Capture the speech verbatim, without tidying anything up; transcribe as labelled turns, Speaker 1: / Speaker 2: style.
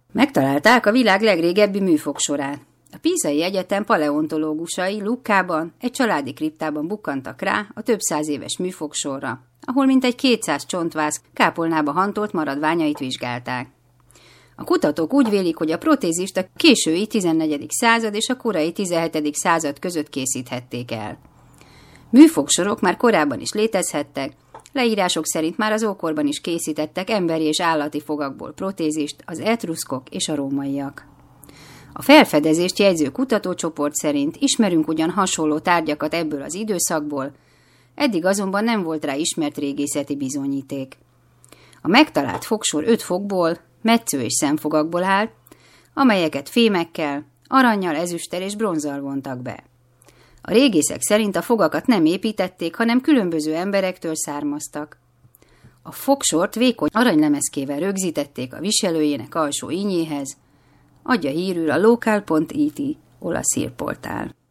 Speaker 1: Megtalálták a világ legrégebbi műfogsorát. A Písai Egyetem paleontológusai Luccában, egy családi kriptában bukkantak rá a több száz éves műfogsorra, ahol mintegy kétszáz csontváz kápolnába hantolt maradványait vizsgálták. A kutatók úgy vélik, hogy a protézist a késői tizennegyedik század és a korai tizenhetedik század között készíthették el. Műfogsorok már korábban is létezhettek, leírások szerint már az ókorban is készítettek emberi és állati fogakból protézist az etruszkok és a rómaiak. A felfedezést jegyző kutatócsoport szerint ismerünk ugyan hasonló tárgyakat ebből az időszakból, eddig azonban nem volt rá ismert régészeti bizonyíték. A megtalált fogsor öt fogból, metsző és szemfogakból állt, amelyeket fémekkel, arannyal, ezüsttel és bronzzal vontak be. A régészek szerint a fogakat nem építették, hanem különböző emberektől származtak. A fogsort vékony aranylemezkével rögzítették a viselőjének alsó ínyéhez, adja hírül a local pont it olasz hírportál.